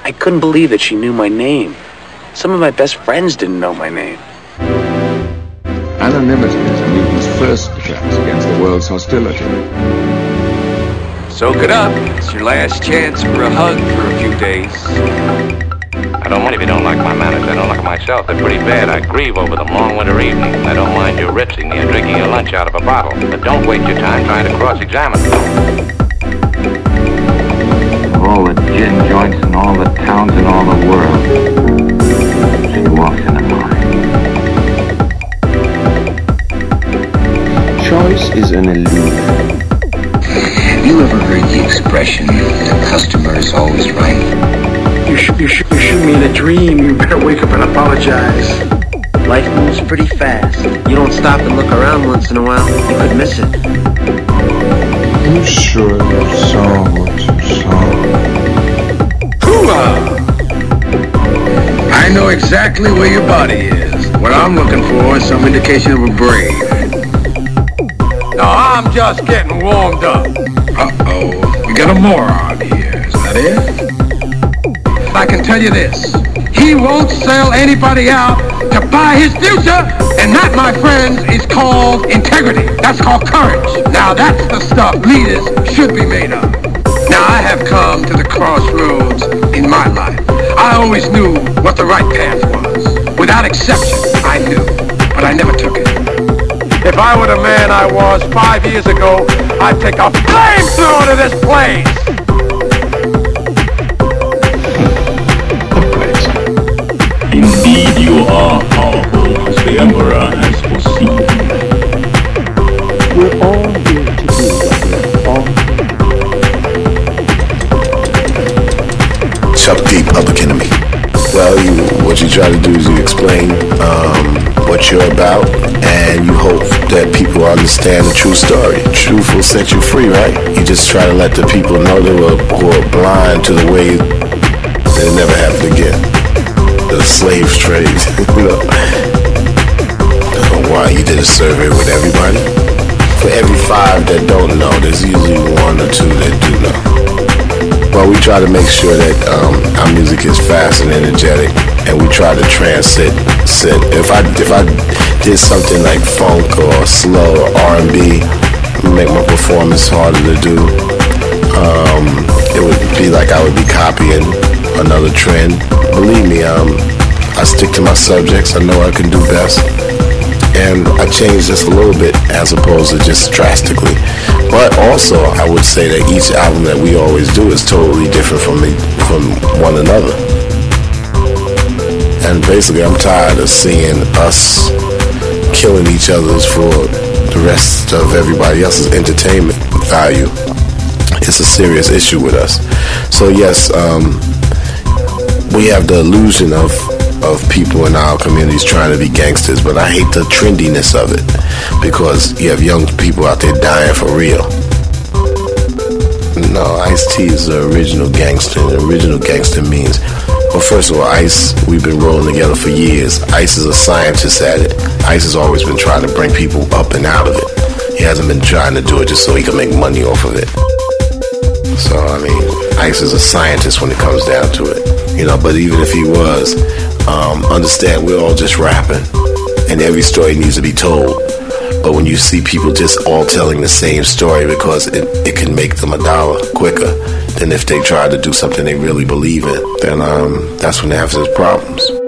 I couldn't believe that she knew my name. Some of my best friends didn't know my name. Anonymity is Newton's first defense against the world's hostility. Soak it up. It's your last chance for a hug for a few days. I don't mind if you don't like my manners. I don't like myself. They're pretty bad. I grieve over them long winter evenings. I don't mind you ripping me and drinking your lunch out of a bottle. But don't waste your time trying to cross-examine me. Of all the gin joints in all the towns in all the world, she walks into mine. Choice is an illusion. Have you ever heard the expression, the customer is always right? You shoot me in a dream, you better wake up and apologize. Life moves pretty fast. You don't stop and look around once in a while, you could miss it. You sure you saw what you saw? Hoo-ah! I know exactly where your body is. What I'm looking for is some indication of a brave. No, I'm just getting warmed up. Uh-oh, we got a moron here. Is that it? I can tell you this. He won't sell anybody out to buy his future, and that, my friends, is called integrity. That's called courage. Now, that's the stuff leaders should be made of. Now, I have come to the crossroads in my life. I always knew what the right path was. Without exception, I knew, but I never took it. If I were the man I was 5 years ago, I'd take a flamethrower to this place! Indeed you are powerful, as the Emperor has foreseen. We're all here to do what we're all here. Chuck D, Public Enemy. Well, what you try to do is you explain what you're about, and you hope that people understand the true story. Truth will set you free, right? You just try to let the people know who are blind to the way they'll never happen again. The slave trade, you know. I don't know why you did a survey with everybody. For every 5 that don't know, there's usually 1 or 2 that do know. Well, we try to make sure that our music is fast and energetic, and we try to transcend. If I did something like funk or slow or R&B, make my performance harder to do. It would be like I would be copying another trend. Believe me, I stick to my subjects. I know I can do best, and I change just a little bit as opposed to just drastically. But also, I would say that each album that we always do is totally different from one another. And basically, I'm tired of seeing us killing each other for the rest of everybody else's entertainment value. It's a serious issue with us. So yes, we have the illusion of people in our communities trying to be gangsters, but I hate the trendiness of it, because you have young people out there dying for real. No, Ice-T is the original gangster. The original gangster means, well, first of all, Ice, we've been rolling together for years. Ice is a scientist at it. Ice has always been trying to bring people up and out of it. He hasn't been trying to do it just so he can make money off of it. So, I mean, Ice is a scientist when it comes down to it. You know, but even if he was, understand we're all just rapping, and every story needs to be told. But when you see people just all telling the same story because it can make them $1 quicker than if they try to do something they really believe in, then that's when they have those problems.